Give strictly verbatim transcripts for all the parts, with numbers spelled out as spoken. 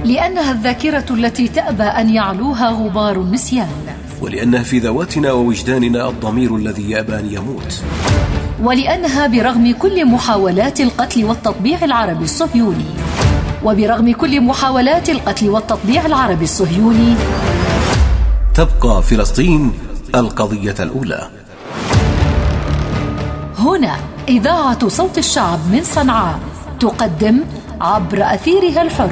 لأنها الذاكرة التي تأبى أن يعلوها غبار النسيان، ولأنها في ذواتنا ووجداننا الضمير الذي يأبى أن يموت، ولأنها برغم كل محاولات القتل والتطبيع العربي الصهيوني وبرغم كل محاولات القتل والتطبيع العربي الصهيوني تبقى فلسطين القضية الأولى. هنا إذاعة صوت الشعب من صنعاء تقدم عبر أثيرها الحر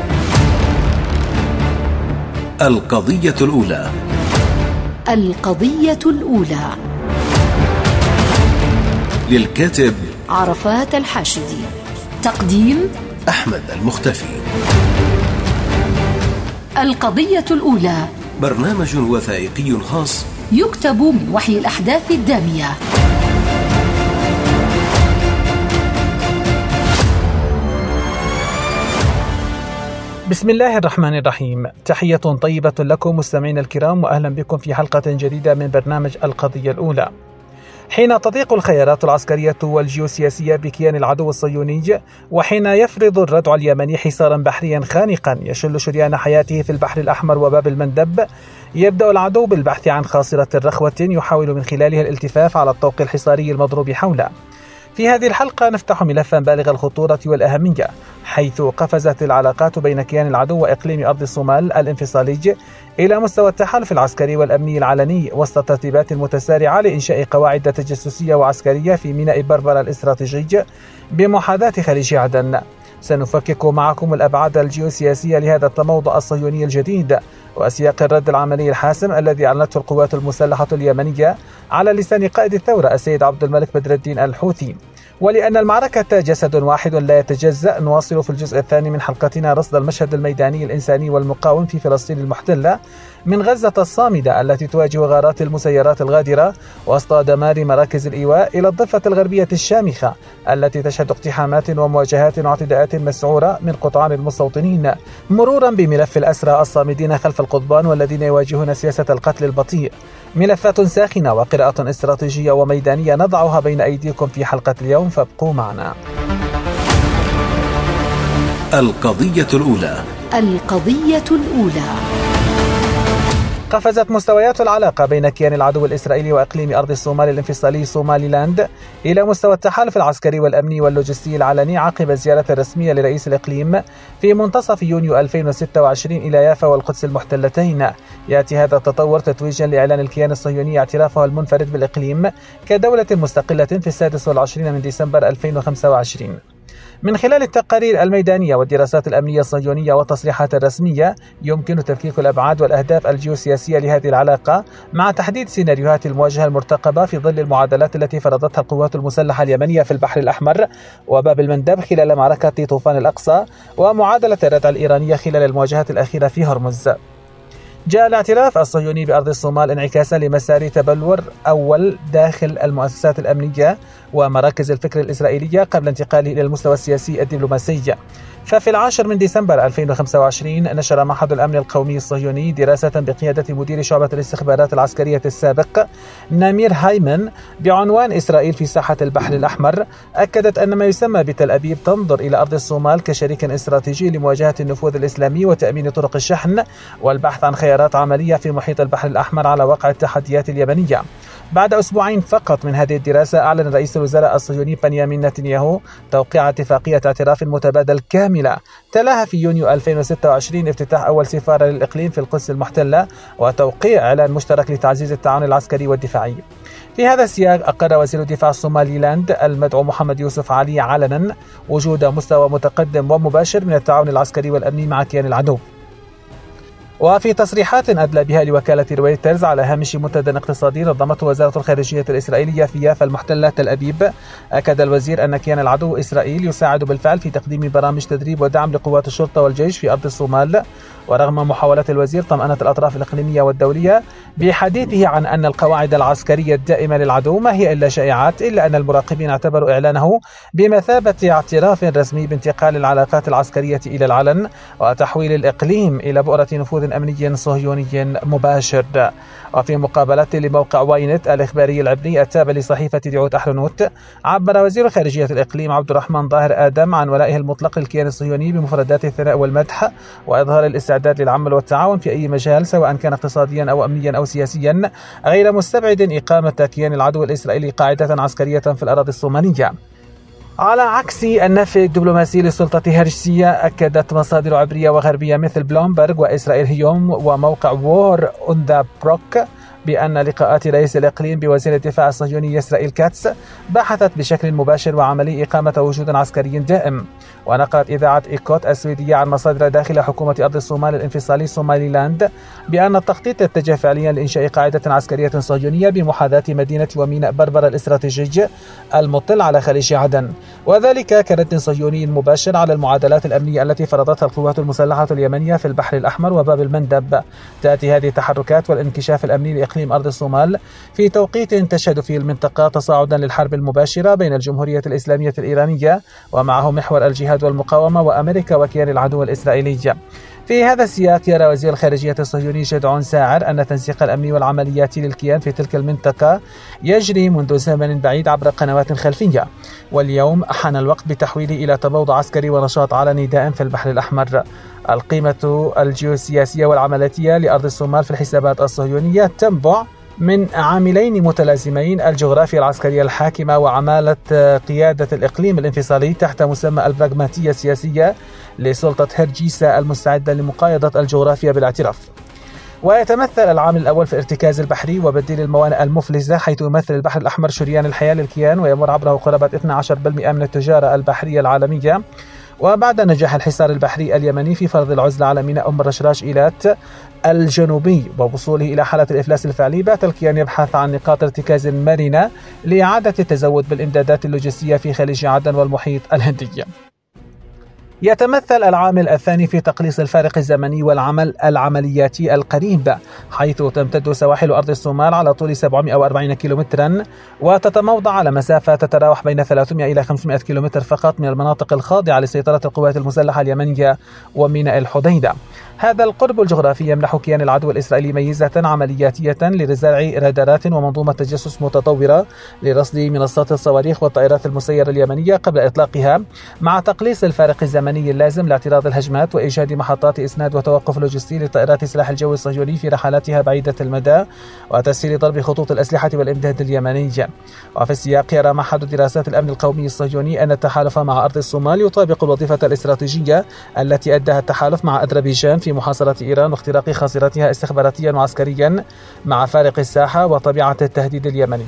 القضية الأولى. القضية الأولى للكاتب عرفات الحاشدي، تقديم أحمد المختفي. القضية الأولى برنامج وثائقي خاص يكتب من وحي الأحداث الدامية. بسم الله الرحمن الرحيم، تحية طيبة لكم مستمعين الكرام، وأهلا بكم في حلقة جديدة من برنامج القضية الأولى. حين تضيق الخيارات العسكرية والجيوسياسية بكيان العدو الصهيوني، وحين يفرض الردع اليمني حصارا بحريا خانقا يشل شريان حياته في البحر الأحمر وباب المندب، يبدأ العدو بالبحث عن خاصرة رخوة يحاول من خلالها الالتفاف على الطوق الحصاري المضروب حوله. في هذه الحلقة نفتح ملفا بالغ الخطورة والأهمية، حيث قفزت العلاقات بين كيان العدو وإقليم أرض الصومال الانفصالي إلى مستوى التحالف العسكري والأمني العلني وسط الترتيبات المتسارعة لإنشاء قواعد تجسسية وعسكرية في ميناء بربرة الاستراتيجي بمحاذاة خليج عدن. سنفكك معكم الأبعاد الجيوسياسية لهذا التموضع الصهيوني الجديد وأسياق الرد العملي الحاسم الذي أعلنته القوات المسلحة اليمنية على لسان قائد الثورة السيد عبد الملك بدر الدين الحوثي. ولأن المعركة جسد واحد لا يتجزأ، نواصل في الجزء الثاني من حلقتنا رصد المشهد الميداني الإنساني والمقاوم في فلسطين المحتلة، من غزة الصامدة التي تواجه غارات المسيرات الغادرة وسط دمار مراكز الإيواء إلى الضفة الغربية الشامخة التي تشهد اقتحامات ومواجهات واعتداءات مسعورة من قطعان المستوطنين، مرورا بملف الأسرى الصامدين خلف القضبان والذين يواجهون سياسة القتل البطيء. ملفات ساخنة وقراءة استراتيجية وميدانية نضعها بين أيديكم في حلقة اليوم، فابقوا معنا. القضية الأولى. القضية الأولى. قفزت مستويات العلاقة بين كيان العدو الإسرائيلي وإقليم أرض الصومال الانفصالي صومالي لاند إلى مستوى التحالف العسكري والأمني واللوجستي العلني عقب الزيارة الرسمية لرئيس الإقليم في منتصف يونيو ألفين وستة وعشرين إلى يافا والقدس المحتلتين. يأتي هذا التطور تتويجا لإعلان الكيان الصهيوني اعترافه المنفرد بالإقليم كدولة مستقلة في السادس والعشرين من ديسمبر ألفين وخمسة وعشرين. من خلال التقارير الميدانية والدراسات الأمنية الصهيونية والتصريحات الرسمية يمكن تفكيك الأبعاد والأهداف الجيوسياسية لهذه العلاقة مع تحديد سيناريوهات المواجهة المرتقبة في ظل المعادلات التي فرضتها القوات المسلحة اليمنية في البحر الأحمر وباب المندب خلال معركة طوفان الأقصى، ومعادلة الردع الإيرانية خلال المواجهات الأخيرة في هرمز. جاء الاعتراف الصهيوني بأرض الصومال انعكاسا لمسار تبلور أول داخل المؤسسات الأمنية ومراكز الفكر الإسرائيلية قبل انتقاله إلى المستوى السياسي الدبلوماسي. ففي العاشر من ديسمبر ألفين وخمسة وعشرين نشر معهد الأمن القومي الصهيوني دراسة بقيادة مدير شعبة الاستخبارات العسكرية السابق نامير هايمن بعنوان إسرائيل في ساحة البحر الأحمر، أكدت أن ما يسمى بتل أبيب تنظر إلى أرض الصومال كشريك استراتيجي لمواجهة النفوذ الإسلامي وتأمين طرق الشحن والبحث عن خيارات عملية في محيط البحر الأحمر على واقع التحديات اليمنية. بعد أسبوعين فقط من هذه الدراسة أعلن رئيس الوزراء الصهيوني بنيامين نتنياهو توقيع اتفاقية اعتراف متبادل كاملة تلاها في يونيو ألفين وستة وعشرين افتتاح أول سفارة للإقليم في القدس المحتلة وتوقيع إعلان مشترك لتعزيز التعاون العسكري والدفاعي. في هذا السياق أقر وزير الدفاع الصومالي لاند المدعو محمد يوسف علي علنا وجود مستوى متقدم ومباشر من التعاون العسكري والأمني مع كيان العدو. وفي تصريحات أدلى بها لوكالة رويترز على هامش منتدى اقتصادي نظمته وزارة الخارجية الإسرائيلية في يافا المحتلة تل أبيب، أكد الوزير أن كيان العدو إسرائيل يساعد بالفعل في تقديم برامج تدريب ودعم لقوات الشرطة والجيش في أرض الصومال. ورغم محاولات الوزير طمأنة الأطراف الإقليمية والدولية بحديثه عن أن القواعد العسكرية الدائمة للعدو ما هي إلا شائعات، إلا أن المراقبين اعتبروا إعلانه بمثابة اعتراف رسمي بانتقال العلاقات العسكرية إلى العلن وتحويل الإقليم إلى بؤرة نفوذ وجود أمني صهيوني مباشر. وفي مقابلة لموقع واينت الإخباري العبري التابع لصحيفة دعوت أحرنوت، عبر وزير خارجية الإقليم عبد الرحمن ظاهر آدم عن ولائه المطلق للكيان الصهيوني بمفردات الثناء والمدح وإظهار الاستعداد للعمل والتعاون في أي مجال سواء كان اقتصاديا أو أمنيا أو سياسيا، غير مستبعد إقامة كيان العدو الإسرائيلي قاعدة عسكرية في الأراضي الصومالية. على عكس النفي الدبلوماسي للسلطة هرشية، أكدت مصادر عبرية وغربية مثل بلومبرغ وإسرائيل هيوم وموقع وور أون ذا بروك بأن لقاءات رئيس الإقليم بوزير الدفاع الصهيوني إسرائيل كاتس بحثت بشكل مباشر وعملي إقامة وجود عسكري دائم. ونقلت إذاعة إيكوت السويدية عن مصادر داخل حكومة أرض الصومال الانفصالي سوماليلاند بأن التخطيط اتجه فعليا لإنشاء قاعدة عسكرية صهيونية بمحاذاة مدينة وميناء بربرة الاستراتيجي المطل على خليج عدن، وذلك كرد صهيوني مباشر على المعادلات الأمنية التي فرضتها القوات المسلحة اليمنية في البحر الأحمر وباب المندب. تأتي هذه التحركات والانكشاف الأمني لإقليم أرض الصومال في توقيت تشهد فيه المنطقة تصاعدا للحرب المباشرة بين الجمهورية الإسلامية الإيرانية ومعه محور الجهاد والمقاومة وأمريكا وكيان العدو الإسرائيلي. في هذا السياق يرى وزير الخارجية الصهيوني جدعون ساعر أن التنسيق الأمني والعملياتي للكيان في تلك المنطقة يجري منذ زمن بعيد عبر قنوات خلفية، واليوم حان الوقت بتحويله إلى تبوضع عسكري ونشاط علني دائم في البحر الأحمر. القيمة الجيوسياسية والعملياتية لأرض الصومال في الحسابات الصهيونية تنبع من عاملين متلازمين: الجغرافيا العسكرية الحاكمة وعمالة قيادة الإقليم الانفصالي تحت مسمى البراغماتية السياسية لسلطة هرجيسة المستعدة لمقايضة الجغرافيا بالاعتراف. ويتمثل العامل الأول في الارتكاز البحري وبديل الموانئ المفلسة، حيث يمثل البحر الأحمر شريان الحياة للكيان ويمر عبره قرابة اثني عشر بالمئة من التجارة البحرية العالمية. وبعد نجاح الحصار البحري اليمني في فرض العزلة على ميناء أم الرشراش إيلات الجنوبي ووصوله إلى حالة الإفلاس الفعلي، بات الكيان يبحث عن نقاط ارتكاز مرنة لإعادة التزود بالإمدادات اللوجستية في خليج عدن والمحيط الهندي. يتمثل العامل الثاني في تقليص الفارق الزمني والعمل العملياتي القريب، حيث تمتد سواحل أرض الصومال على طول سبعمئة وأربعين كيلومترا وتتموضع على مسافة تتراوح بين ثلاثمئة إلى خمسمئة كيلومتر فقط من المناطق الخاضعة لسيطرة القوات المسلحة اليمنية وميناء الحديدة. هذا القرب الجغرافي يمنح كيان العدو الإسرائيلي ميزة عملياتية لرزاع رادارات ومنظومة تجسس متطورة لرصد منصات الصواريخ والطائرات المسيرة اليمنية قبل إطلاقها، مع تقليص الفارق الزمني اللازم لاعتراض الهجمات وإيجاد محطات إسناد وتوقف لوجستي لطائرات السلاح الجوي الصهيوني في رحلاتها بعيدة المدى وتسهيل ضرب خطوط الأسلحة والإمداد اليمني. وفي السياق يرى معهد دراسات الأمن القومي الصهيوني أن التحالف مع أرض الصومال يطابق الوظيفة الاستراتيجية التي أداها التحالف مع أذربيجان في محاصرة إيران واختراق خاصرتها استخباراتيا وعسكريا مع فارق الساحة وطبيعة التهديد اليمني.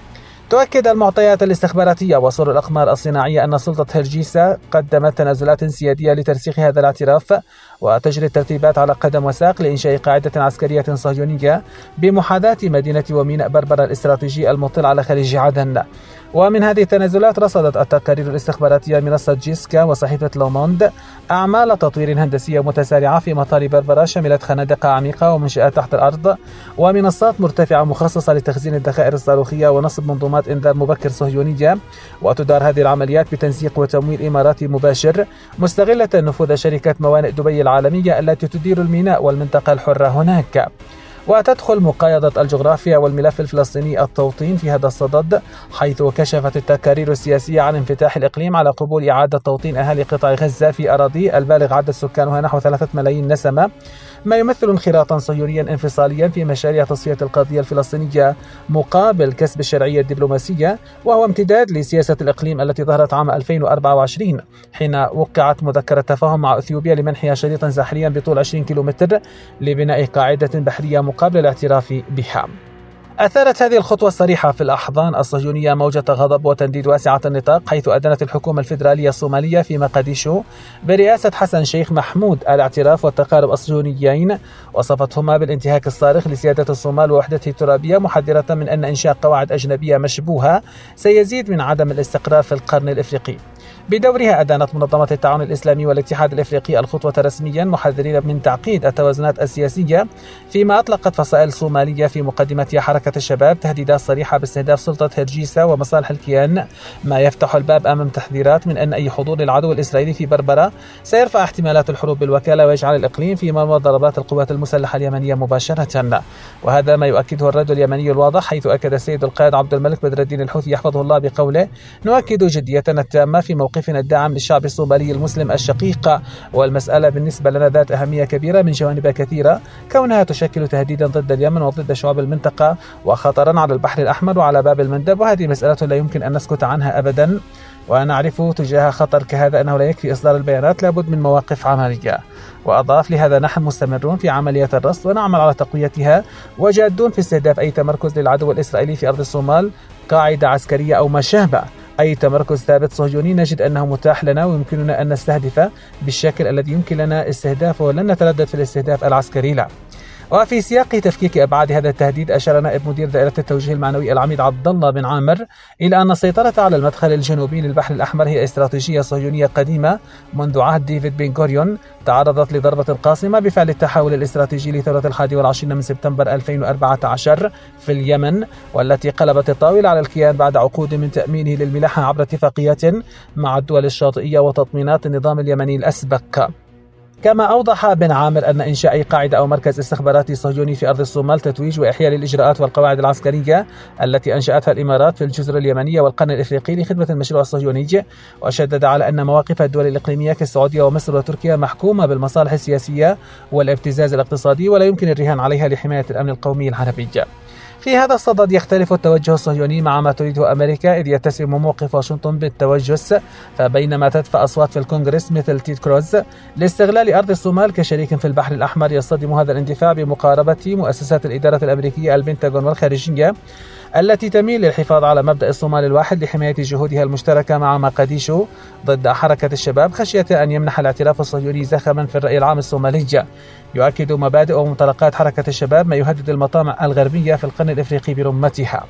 تؤكد المعطيات الاستخباراتية وصور الأقمار الصناعية أن سلطة هرجيسة قدمت تنازلات سيادية لترسيخ هذا الاعتراف، وتجري الترتيبات على قدم وساق لإنشاء قاعدة عسكرية صهيونية بمحاذاة مدينة وميناء بربرة الاستراتيجي المطل على خليج عدن. ومن هذه التنازلات رصدت التقارير الاستخباراتية منصة جيسكا وصحيفة لوموند أعمال تطوير هندسية متسارعة في مطار بربرة شملت خنادق عميقة ومنشآت تحت الأرض ومنصات مرتفعة مخصصة لتخزين الذخائر الصاروخية ونصب منظومات إنذار مبكر صهيونية. وتدار هذه العمليات بتنسيق وتمويل إماراتي مباشر مستغلة نفوذ شركة موانئ دبي العالمية التي تدير الميناء والمنطقة الحرة هناك. وتدخل مقايضة الجغرافيا والملف الفلسطيني التوطين في هذا الصدد، حيث كشفت التقارير السياسية عن انفتاح الإقليم على قبول إعادة توطين أهالي قطاع غزة في أراضي البالغ عدد سكانها نحو ثلاثة ملايين نسمة، ما يمثل انخراطا صهيونيا انفصاليا في مشاريع تصفية القضية الفلسطينية مقابل كسب الشرعية الدبلوماسية، وهو امتداد لسياسة الإقليم التي ظهرت عام ألفين وأربعة وعشرين حين وقعت مذكرة تفاهم مع أثيوبيا لمنحها شريطا ساحليا بطول عشرين كيلومتر لبناء قاعدة بحرية مقابل الاعتراف بها. أثارت هذه الخطوة الصريحة في الأحضان الصهيونية موجة غضب وتنديد واسعة النطاق، حيث أدانت الحكومة الفيدرالية الصومالية في مقديشو برئاسة حسن شيخ محمود الاعتراف والتقارب الصهيونيين، وصفتهما بالانتهاك الصارخ لسيادة الصومال ووحدته الترابية، محذرة من أن إنشاء قواعد أجنبية مشبوهة سيزيد من عدم الاستقرار في القرن الإفريقي. بدورها أدانت منظمة التعاون الإسلامي والاتحاد الإفريقي الخطوة رسميا، محذرين من تعقيد التوازنات السياسية، فيما أطلقت فصائل صومالية في مقدمتها حركة الشباب تهديدات صريحة باستهداف سلطة هرجيسا ومصالح الكيان، ما يفتح الباب أمام تحذيرات من أن أي حضور للعدو الإسرائيلي في بربرة سيرفع احتمالات الحروب بالوكالة ويجعل الإقليم في مرمى ضربات القوات المسلحة اليمنية مباشرة. وهذا ما يؤكده الرد اليمني الواضح، حيث أكد السيد القائد عبد الملك بدر الدين الحوثي يحفظه الله بقوله: نؤكد جديتنا التامة في موقفنا الداعم للشعب الصومالي المسلم الشقيق، والمسألة بالنسبة لنا ذات أهمية كبيرة من جوانب كثيرة، كونها تشكل تهديدا ضد اليمن وضد شعوب المنطقة وخطرا على البحر الأحمر وعلى باب المندب، وهذه مسألة لا يمكن أن نسكت عنها أبدا، ونعرف تجاه خطر كهذا أنه لا يكفي إصدار البيانات، لابد من مواقف عملية. وأضاف: لهذا نحن مستمرون في عملية الرصد ونعمل على تقويتها، وجادون في استهداف أي تمركز للعدو الإسرائيلي في أرض الصومال، قاعدة عسكرية أو ما شابه. أي تمركز ثابت صهيوني نجد أنه متاح لنا ويمكننا أن نستهدفه بالشكل الذي يمكن لنا استهدافه، ولن نتردد في الاستهداف العسكري له. وفي سياق تفكيك أبعاد هذا التهديد، أشار نائب مدير دائرة التوجيه المعنوي العميد عبد الله بن عامر إلى أن السيطرة على المدخل الجنوبي للبحر الأحمر هي استراتيجية صهيونية قديمة منذ عهد ديفيد بن غوريون، تعرضت لضربة قاصمة بفعل التحول الاستراتيجي لثورة الحادي والعشرين من سبتمبر ألفين وأربعة عشر في اليمن، والتي قلبت الطاولة على الكيان بعد عقود من تأمينه للملاحة عبر اتفاقيات مع الدول الشاطئية وتطمينات النظام اليمني الأسبق. كما أوضح بن عامر أن إنشاء أي قاعدة أو مركز استخباراتي صهيوني في أرض الصومال تتويج وإحياء للإجراءات والقواعد العسكرية التي أنشأتها الإمارات في الجزر اليمنية والقرن الإفريقي لخدمة المشروع الصهيوني، وشدد على أن مواقف الدول الإقليمية كالسعودية ومصر وتركيا محكومة بالمصالح السياسية والابتزاز الاقتصادي، ولا يمكن الرهان عليها لحماية الأمن القومي العربي. في هذا الصدد يختلف التوجه الصهيوني مع ما تريده أمريكا، إذ يتسم موقف واشنطن بالتوجس، فبينما تدفع أصوات في الكونغرس مثل تيد كروز لاستغلال أرض الصومال كشريك في البحر الأحمر، يصطدم هذا الاندفاع بمقاربة مؤسسات الإدارة الأمريكية البنتاغون والخارجية التي تميل للحفاظ على مبدأ الصومال الواحد لحماية جهودها المشتركة مع مقاديشو ضد حركة الشباب، خشية أن يمنح الاعتراف الصهيوني زخما في الرأي العام الصومالي. يؤكد مبادئ ومنطلقات حركة الشباب ما يهدد المطامع الغربية في القرن الإفريقي برمتها.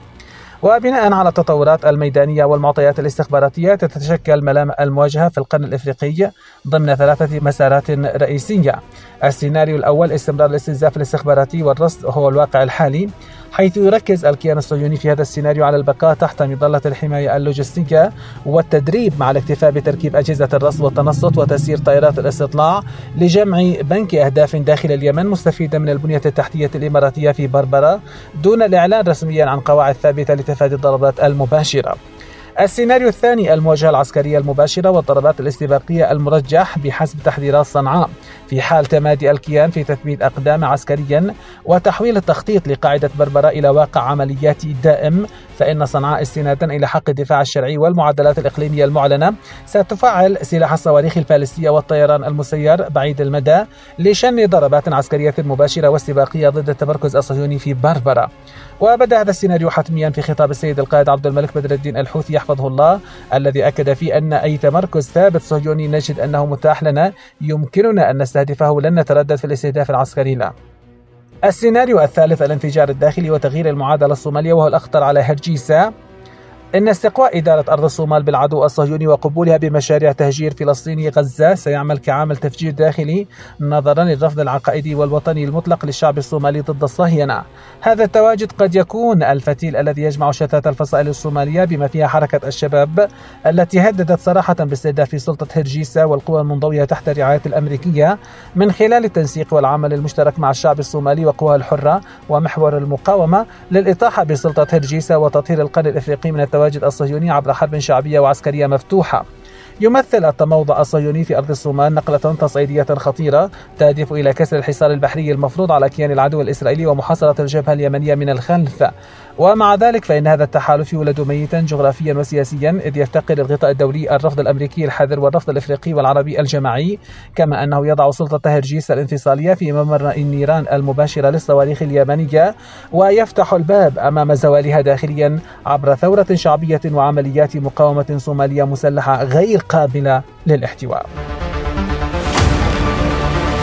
وبناء على التطورات الميدانية والمعطيات الاستخباراتية، تتشكل ملامح المواجهة في القرن الإفريقي ضمن ثلاثة مسارات رئيسية. السيناريو الأول استمرار الاستنزاف الاستخباراتي والرصد، وهو الواقع الحالي، حيث يركز الكيان الصهيوني في هذا السيناريو على البقاء تحت مظلة الحماية اللوجستية والتدريب، مع الاكتفاء بتركيب أجهزة الرصد والتنصت وتسيير طائرات الاستطلاع لجمع بنك أهداف داخل اليمن، مستفيدا من البنية التحتية الإماراتية في بربرة دون الإعلان رسميا عن قواعد ثابتة لتفادي الضربات المباشرة. السيناريو الثاني المواجهة العسكرية المباشرة والضربات الاستباقية المرجح بحسب تحذيرات صنعاء، في حال تمادي الكيان في تثبيت أقدامه عسكريا وتحويل التخطيط لقاعدة بربرة إلى واقع عملياتي دائم، فإن صنعاء استنادا إلى حق الدفاع الشرعي والمعدلات الإقليمية المعلنة ستفعل سلاح الصواريخ البالستية والطيران المسير بعيد المدى لشن ضربات عسكرية مباشرة واستباقية ضد التمركز الصهيوني في بربرة. وبدأ هذا السيناريو حتميا في خطاب السيد القائد عبد الملك بدر الدين الحوثي يحفظه الله، الذي أكد فيه أن أي تمركز ثابت صهيوني نجد أنه متاح لنا يمكننا أن نستهدفه ولن نتردد في الاستهداف العسكري له. السيناريو الثالث الانفجار الداخلي وتغيير المعادلة الصومالية، وهو الأخطر على هرجيسا، إن استقواء إدارة أرض الصومال بالعدو الصهيوني وقبولها بمشاريع تهجير فلسطيني غزة سيعمل كعامل تفجير داخلي نظرا للرفض العقائدي والوطني المطلق للشعب الصومالي ضد الصهيونة. هذا التواجد قد يكون الفتيل الذي يجمع شتات الفصائل الصومالية بما فيها حركة الشباب التي هددت صراحة باستهداف سلطة هرجيسا والقوى المنضوية تحت الرعاية الأمريكية، من خلال التنسيق والعمل المشترك مع الشعب الصومالي وقواه الحرة ومحور المقاومة للإطاحة بسلطة هرجيسا وتطهير القرن الإفريقي من التواجد الصهيوني عبر حرب شعبية وعسكرية مفتوحة. يمثل التموضع الصهيوني في أرض الصومال نقلة تصعيدية خطيرة تهدف إلى كسر الحصار البحري المفروض على كيان العدو الإسرائيلي ومحاصرة الجبهة اليمنية من الخلف. ومع ذلك فإن هذا التحالف يولد ميتا جغرافيا وسياسيا، إذ يفتقر الغطاء الدولي الرفض الأمريكي الحذر والرفض الإفريقي والعربي الجماعي، كما أنه يضع سلطة هرجيسا الانفصالية في ممر النيران المباشرة للصواريخ اليمنية، ويفتح الباب أمام زوالها داخليا عبر ثورة شعبية وعمليات مقاومة صومالية مسلحة غير قابلة للاحتواء.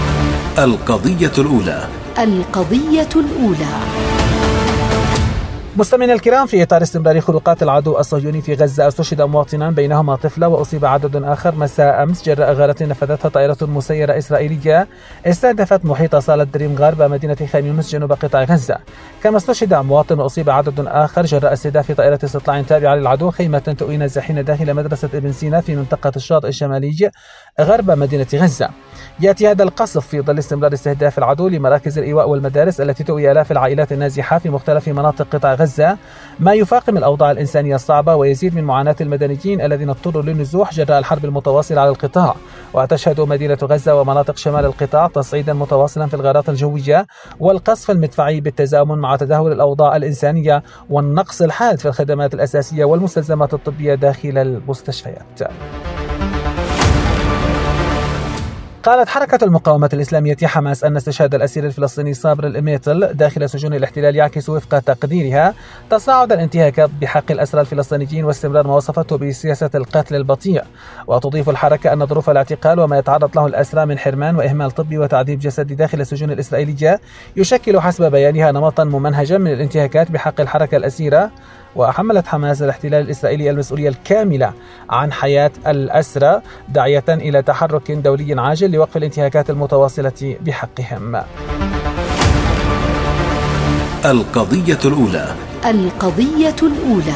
القضية الأولى. القضية الأولى. مستمعينا الكرام، في إطار استمرار خروقات العدو الصهيوني في غزة، استشهد مواطنان بينهما طفلة وأصيب عدد آخر مساء أمس جراء غارة نفذتها طائرة مسيرة إسرائيلية استهدفت محيط صالة دريم غرب مدينة خان يونس جنوب قطاع غزة. كما استشهد مواطن وأصيب عدد آخر جراء استهداف طائرة استطلاع تابعة للعدو خيمة تؤوي نازحين داخل مدرسة ابن سينا في منطقة الشاطئ الشمالي غرب مدينة غزة. يأتي هذا القصف في ظل استمرار استهداف العدو لمراكز الإيواء والمدارس التي تؤوي آلاف العائلات النازحة في مختلف مناطق قطاع غزة، ما يفاقم الأوضاع الإنسانية الصعبة ويزيد من معاناة المدنيين الذين اضطروا للنزوح جراء الحرب المتواصلة على القطاع. وتشهد مدينة غزة ومناطق شمال القطاع تصعيدا متواصلا في الغارات الجوية والقصف المدفعي بالتزامن مع تدهور الأوضاع الإنسانية والنقص الحاد في الخدمات الأساسية والمستلزمات الطبية داخل المستشفيات. قالت حركة المقاومة الإسلامية حماس أن استشهاد الأسير الفلسطيني صابر الإميتل داخل سجون الاحتلال يعكس وفق تقديرها تصاعد الانتهاكات بحق الأسرى الفلسطينيين واستمرار ما وصفته بسياسة القتل البطيء. وتضيف الحركة أن ظروف الاعتقال وما يتعرض له الأسرى من حرمان وإهمال طبي وتعذيب جسدي داخل السجون الإسرائيلية يشكل حسب بيانها نمطا ممنهجا من الانتهاكات بحق الحركة الأسيرة. وحملت حماس الاحتلال الإسرائيلي المسؤولية الكاملة عن حياة الأسرى، داعية إلى تحرك دولي عاجل لوقف الانتهاكات المتواصلة بحقهم. القضية الأولى. القضية الأولى.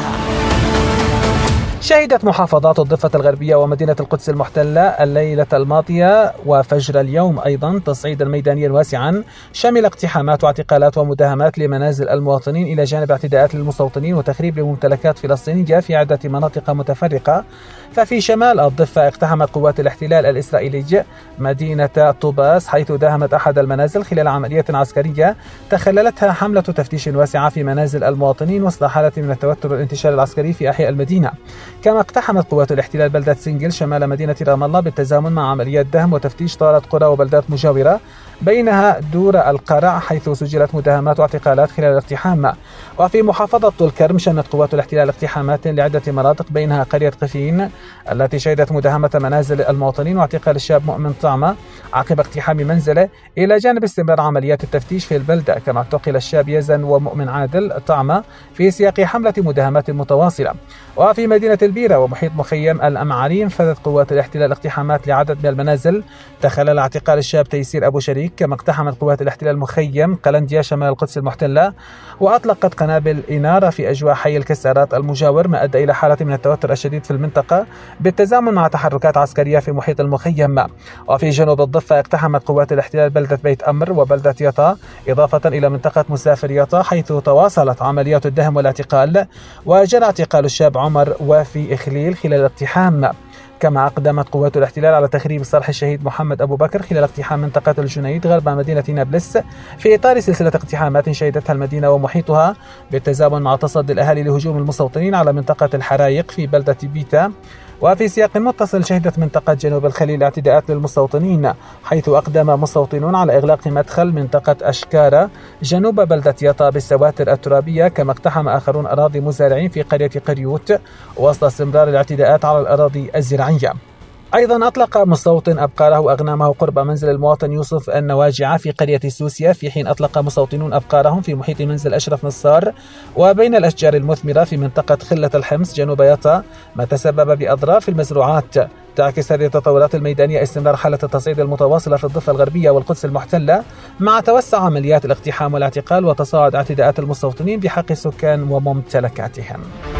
شهدت محافظات الضفة الغربية ومدينة القدس المحتلة الليلة الماضية وفجر اليوم أيضا تصعيدا ميدانيا واسعا شمل اقتحامات واعتقالات ومداهمات لمنازل المواطنين إلى جانب اعتداءات للمستوطنين وتخريب لممتلكات فلسطينية في عدة مناطق متفرقة. ففي شمال الضفة اقتحمت قوات الاحتلال الإسرائيلي مدينة طوباس حيث داهمت أحد المنازل خلال عملية عسكرية تخللتها حملة تفتيش واسعة في منازل المواطنين وسط حالة من التوتر والانتشار العسكري في أحياء المدينة. كما اقتحمت قوات الاحتلال بلدة سنجل شمال مدينة رام الله بالتزامن مع عمليات دهم وتفتيش طالت قرى وبلدات مجاورة بينها دور القرع حيث سجلت مداهمات واعتقالات خلال الاقتحام. وفي محافظة طول كرم شنت قوات الاحتلال اقتحامات لعدة مناطق بينها قرية قفين التي شهدت مداهمة منازل المواطنين واعتقال الشاب مؤمن طعمة عقب اقتحام منزله إلى جانب استمرار عمليات التفتيش في البلدة. كما اعتقل الشاب يزن ومؤمن عادل طعمة في سياق حملة مداهمات متواصلة. وفي مدينة البيرة ومحيط مخيم الأمعاري انفذت قوات الاحتلال اقتحامات لعدد من المنازل تخلل اعتقال الشاب تيسير أبو شريك. كما اقتحمت قوات الاحتلال مخيم قلنديا شمال القدس المحتلة وأطلقت قنابل إنارة في أجواء حي الكسارات المجاور ما أدى إلى حالة من التوتر الشديد في المنطقة بالتزامن مع تحركات عسكرية في محيط المخيم. وفي جنوب الضفة اقتحمت قوات الاحتلال بلدة بيت أمر وبلدة يطا إضافة إلى منطقة مسافر يطا حيث تواصلت عمليات الدهم والاعتقال وجرى اعتقال الشاب عمر وفي إخليل خلال الاقتحام. كما أقدمت قوات الاحتلال على تخريب صرح الشهيد محمد أبو بكر خلال اقتحام منطقة الجنيد غرب مدينة نابلس في إطار سلسلة اقتحامات شهدتها المدينة ومحيطها بالتزامن مع تصدي الأهالي لهجوم المستوطنين على منطقة الحرايق في بلدة بيتا. وفي سياق متصل شهدت منطقة جنوب الخليل اعتداءات للمستوطنين حيث أقدم مستوطنون على إغلاق مدخل منطقة أشكارة جنوب بلدة يطا بالسواتر الترابية. كما اقتحم آخرون أراضي مزارعين في قرية قريوت وسط استمرار الاعتداءات على الأراضي الزراعية. أيضا أطلق مستوطن أبقاره وأغنامه قرب منزل المواطن يوسف النواجع في قرية سوسيا، في حين أطلق مستوطنون أبقارهم في محيط منزل أشرف نصار وبين الأشجار المثمرة في منطقة خلة الحمص جنوب يطا، ما تسبب بأضرار في المزروعات. تعكس هذه التطورات الميدانية استمرار حالة التصعيد المتواصلة في الضفة الغربية والقدس المحتلة مع توسع عمليات الاقتحام والاعتقال وتصاعد اعتداءات المستوطنين بحق السكان وممتلكاتهم.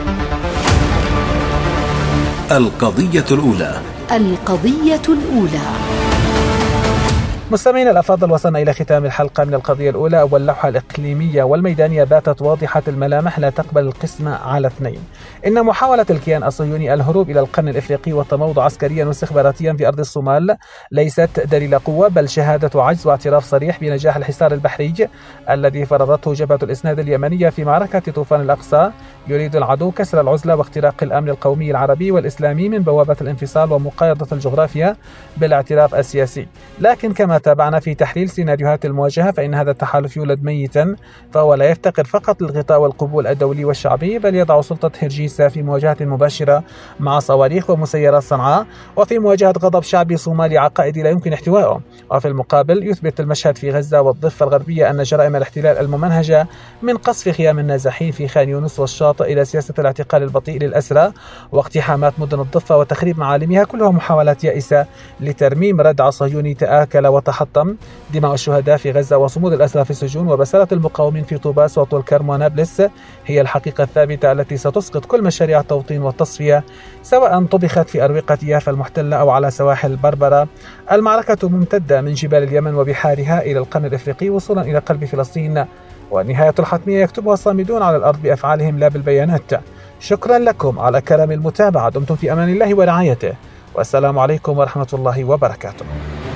القضية الأولى. القضية الأولى. مستمعينا الأفاضل، وصلنا إلى ختام الحلقة من القضية الأولى، واللوحة الإقليمية والميدانية باتت واضحة الملامح لا تقبل القسمة على اثنين. إن محاولة الكيان الصهيوني الهروب إلى القرن الإفريقي والتموضع عسكريا واستخباراتيا في أرض الصومال ليست دليل قوة، بل شهادة عجز واعتراف صريح بنجاح الحصار البحري الذي فرضته جبهة الإسناد اليمنية في معركة طوفان الأقصى. يريد العدو كسر العزلة واختراق الأمن القومي العربي والإسلامي من بوابة الانفصال ومقايضة الجغرافيا بالاعتراف السياسي. لكن كما كما تابعنا في تحليل سيناريوهات المواجهة فإن هذا التحالف يولد ميتا، فهو لا يفتقر فقط للغطاء والقبول الدولي والشعبي، بل يضع سلطة هرجيسة في مواجهة مباشرة مع صواريخ ومسيرات صنعاء، وفي مواجهة غضب شعبي صومالي عقائدي لا يمكن احتوائه. وفي المقابل يثبت المشهد في غزة والضفة الغربية أن جرائم الاحتلال الممنهجة من قصف خيام النازحين في خان يونس والشاطئ إلى سياسة الاعتقال البطيء للأسرى واقتحامات مدن الضفة وتخريب معالمها كلها محاولات يائسة لترميم ردع صهيوني تآكل وتحطم. دماء الشهداء في غزة وصمود الأسرى في السجون وبسالة المقاومين في طوباس وطول كرم ونابلس هي الحقيقة الثابتة التي ستسقط كل مشاريع التوطين والتصفية، سواء طبخت في أروقة يافا المحتلة أو على سواحل بربرة. المعركة ممتدة من جبال اليمن وبحارها إلى القرن الإفريقي وصولا إلى قلب فلسطين، والنهاية الحتمية يكتبها الصامدون على الأرض بأفعالهم لا بالبيانات. شكرا لكم على كرم المتابعة، دمتم في أمان الله ورعايته، والسلام عليكم ورحمة الله وبركاته.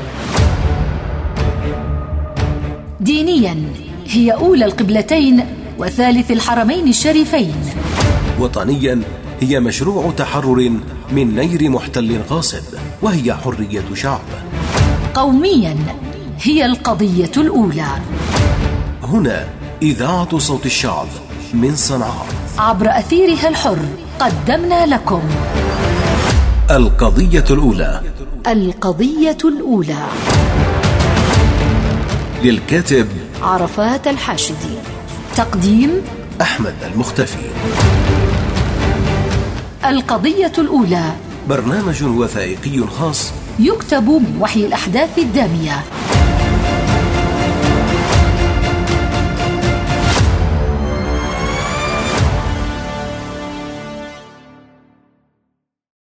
دينيا هي أولى القبلتين وثالث الحرمين الشريفين. وطنيا هي مشروع تحرر من نير محتل غاصب، وهي حرية شعب. قوميا هي القضية الأولى. هنا إذاعة صوت الشعب من صنعاء، عبر أثيرها الحر قدمنا لكم القضية الأولى. القضية الأولى للكاتب عرفات الحاشدي، تقديم أحمد المختفي. القضية الأولى برنامج وثائقي خاص يكتب من وحي الأحداث الدامية